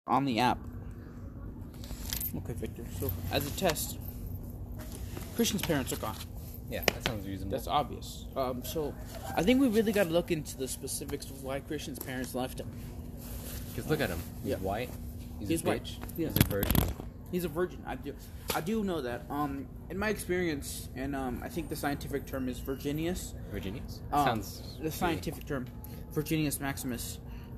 on the app. Okay, Victor. So, as a test, Christian's parents are gone. Yeah, that sounds reasonable. That's obvious. So, I think we really got to look into the specifics of why Christian's parents left him. Because look at him. He's Yeah. white. He's a white. bitch. Yeah. He's a virgin. He's a virgin. I do know that. In my experience, and I think the scientific term is Virginius. Virginius? Sounds the scientific term, Virginius Maximus.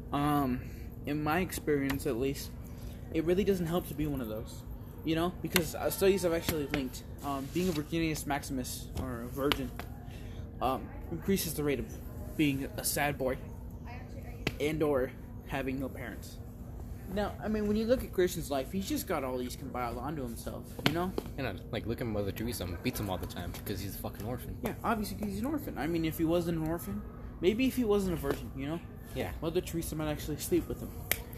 In my experience, at least, it really doesn't help to be one of those. You know, because studies have actually linked being a Virginius Maximus or a virgin increases the rate of being a sad boy and or having no parents. Now, I mean, when you look at Christian's life, he's just got all these compiled onto himself, you know? And like, look at Mother Teresa, beats him all the time because he's a fucking orphan. Yeah, obviously because he's an orphan. I mean, if he wasn't an orphan, maybe if he wasn't a virgin, you know? Yeah. Mother Teresa might actually sleep with him.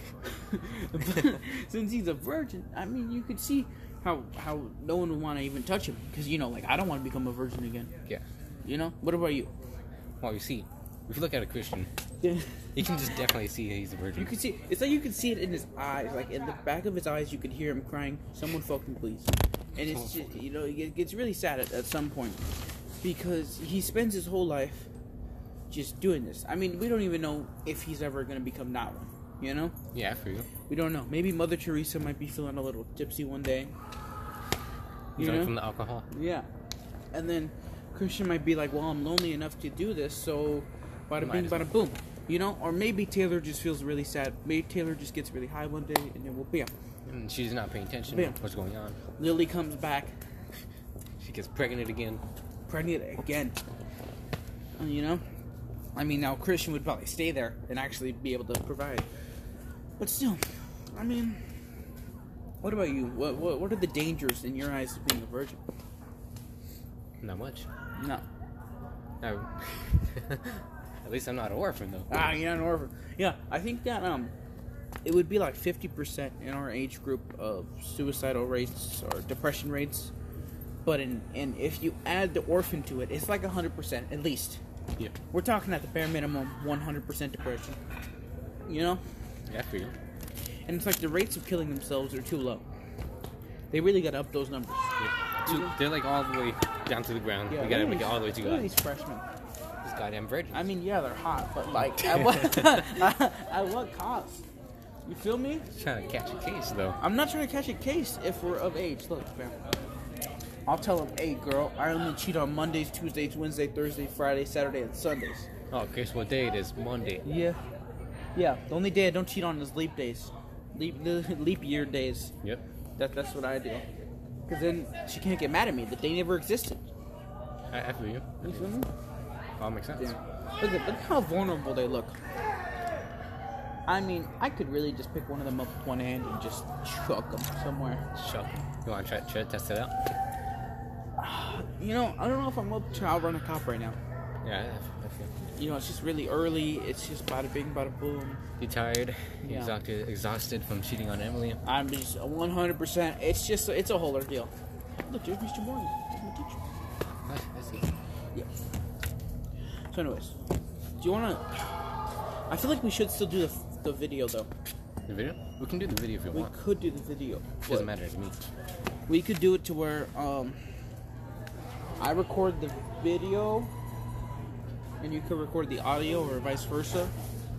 But since he's a virgin, I mean, you could see how no one would want to even touch him. Because, you know, like, I don't want to become a virgin again. Yeah. You know? What about you? Well, you see, if you look at a Christian, Yeah. you can just definitely see he's a virgin. You can see, it's like you can see it in his eyes. Like, in the back of his eyes, you could hear him crying, "Someone fucking please." And it's just, you know, it gets really sad at some point. Because he spends his whole life just doing this. I mean, we don't even know if he's ever going to become not one. You know? Yeah, for you. We don't know. Maybe Mother Teresa might be feeling a little tipsy one day. You Drunk know? from the alcohol. Yeah. And then Christian might be like, well, I'm lonely enough to do this, so bada bing, bada boom. You know? Or maybe Taylor just feels really sad. Maybe Taylor just gets really high one day, and then we'll bam. And she's not paying attention Bam. to what's going on. Lily comes back, She gets pregnant again. pregnant again. You know? I mean, now Christian would probably stay there and actually be able to provide. But still, I mean, what about you? What are the dangers in your eyes of being a virgin? Not much. No. No. At least I'm not an orphan, though. You're not an orphan. Yeah, I think that it would be like 50% in our age group of suicidal rates or depression rates. But and if you add the orphan to it, it's like 100% at least. Yeah. We're talking at the bare minimum 100% depression. You know? Yeah, for you. And it's like the rates of killing themselves are too low. They really got to up those numbers. Yeah. They're like all the way down to the ground. Yeah, We gotta make it all the way to look at God. these freshmen. These goddamn virgins. I mean, yeah, they're hot, but like, at what cost? You feel me? Trying to catch a case, though. I'm not trying to catch a case if we're of age. Look, man. I'll tell them, hey, girl, I only cheat on Mondays, Tuesdays, Wednesday, Thursday, Friday, Saturday, and Sundays. Oh, guess what day it is? Monday. Yeah. Yeah, the only day I don't cheat on is leap days. Leap year days. Yep. That's what I do. Because then she can't get mad at me. The day never existed. I feel you. You feel me? All makes sense. Yeah. Look how vulnerable they look. I mean, I could really just pick one of them up with one hand and just chuck them somewhere. Sure. You want to try to test it out? You know, I don't know if I'm up to outrun a cop right now. Yeah, I feel. You know, it's just really early. It's just bada bing, bada boom. You tired? Yeah. Exhausted from cheating on Emily? I'm just 100%. It's a whole ordeal. Look, there's Mr. Morgan. He's my teacher. I see. Yeah. So, anyways, do you want to? I feel like we should still do the video though. The video? We can do the video if you We want. could do the video. It doesn't matter to me. We could do it to where I record the video and you could record the audio or vice versa.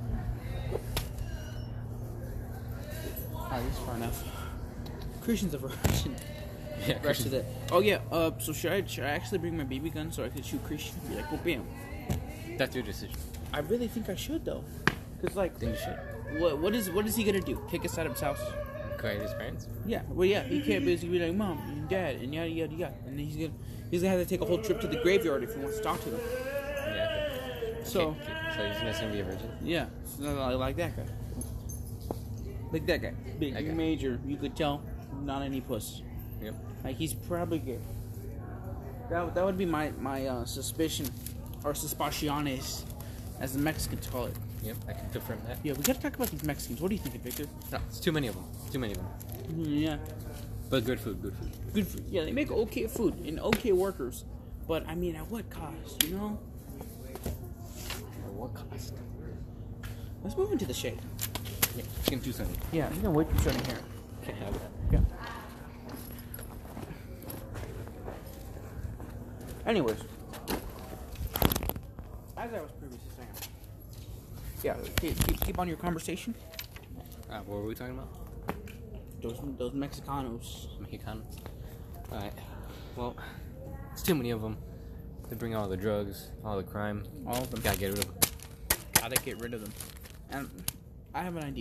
Alright, this is far enough. Christian's a virgin. Yeah, Rest of it. Oh yeah, so should I actually bring my BB gun so I could shoot Christian and be like, well, bam. That's your decision. I really think I should though. Cause like, Then you should. what is he gonna do? Kick us out of his house? Cry at his parents? Yeah, well, yeah, he can't basically be like, Mom and Dad, and yada, yada, yada. And then he's gonna have to take a whole trip to the graveyard if he wants to talk to them. Yeah. So, Okay. So he's just gonna be a virgin? yeah, so like that guy. Like that guy. Big, That guy. major, you could tell, not any puss. Yep. Like, he's probably gay. That would be my suspicion, or suspiciones, as the Mexicans call it. Yep, I can confirm that. Yeah, we gotta talk about these Mexicans. What do you think, Victor? No, it's too many of them. Too many of them. Yeah. But good food, good food. Good food. Yeah, they make okay food and okay workers. But, I mean, at what cost, you know? At what cost? Let's move into the shade. Yeah, it's getting too sunny. Yeah, you can wait for sunny here. Can't have it. Yeah. Anyways, as I was previously saying, yeah, keep on your conversation. What were we talking about? Those Mexicanos. Mexicanos. Alright. Well, it's too many of them. They bring all the drugs, all the crime. All of them. Gotta get rid of them. Gotta get rid of them. And I have an idea.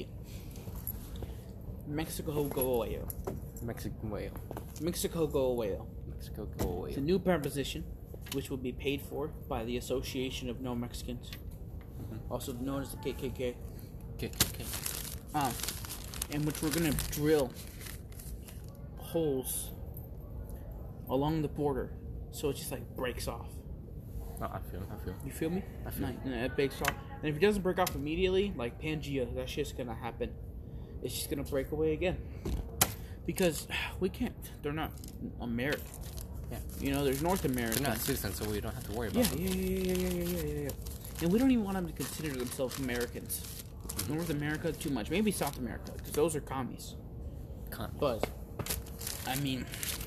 Mexico go away. Mexican whale. Mexico go away. Mexico go away. It's a new preposition, which will be paid for by the Association of No Mexicans, also known as the KKK. KKK. In which we're gonna drill holes along the border, so it just like breaks off. Oh, I feel. You feel me? I feel. And it breaks off. And if it doesn't break off immediately, like Pangea, that shit's gonna happen. It's just gonna break away again. Because we can't. They're not American. Yeah. You know, there's North American. They're not citizens, so we don't have to worry about them. Yeah. And we don't even want them to consider themselves Americans. North America, too much. Maybe South America, because those are commies. But, I mean,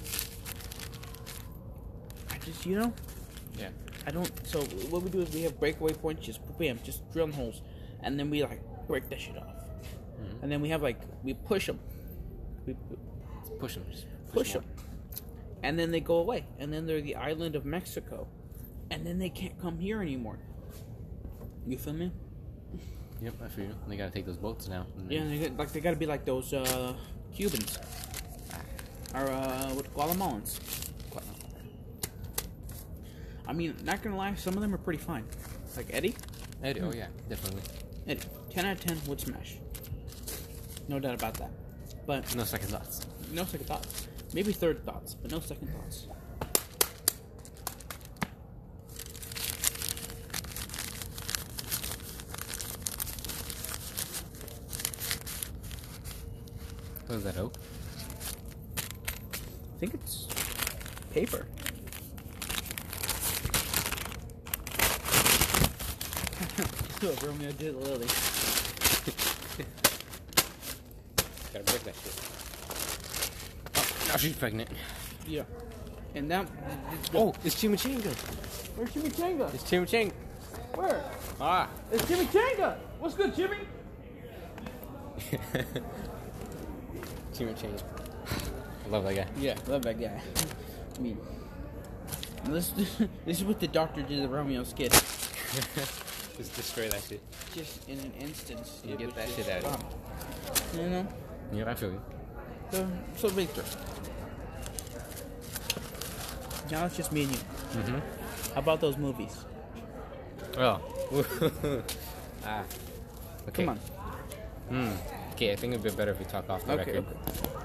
I just, you know? Yeah. I don't, so what we do is we have breakaway points, just bam, just drill holes, and then we, like, break that shit off. And then we have, like, we push them. We push them. Push them. And then they go away. And then they're the island of Mexico. And then they can't come here anymore. You feel me? Yep, I feel you. They gotta take those boats now. Yeah, they gotta be like those Cubans. Or Guatemalans. I mean, not gonna lie, some of them are pretty fine. Like Eddie? Eddie, oh yeah, definitely. Eddie, 10 out of 10 would smash. No doubt about that. But no second thoughts. No second thoughts. Maybe third thoughts, but no second thoughts. What is that, oak? I think it's paper. Look, Romeo did Lily. Gotta break that shit. Oh, now she's pregnant. Yeah. And that... Oh, it's Chimichanga. Where's Chimichanga? It's Chimichanga. Where? Ah. It's Chimichanga. What's good, Jimmy? Chimichanga. I love that guy. Yeah, love that guy. I mean... This is what the doctor did to Romeo's kid. Just destroy that shit. Just in an instant. You get that shit out of it. You know? Yeah, I feel you. So Victor. Now it's just me and you. Mm-hmm. How about those movies? Oh. Okay. Come on. Okay, I think it'd be better if we talk off the record. Okay.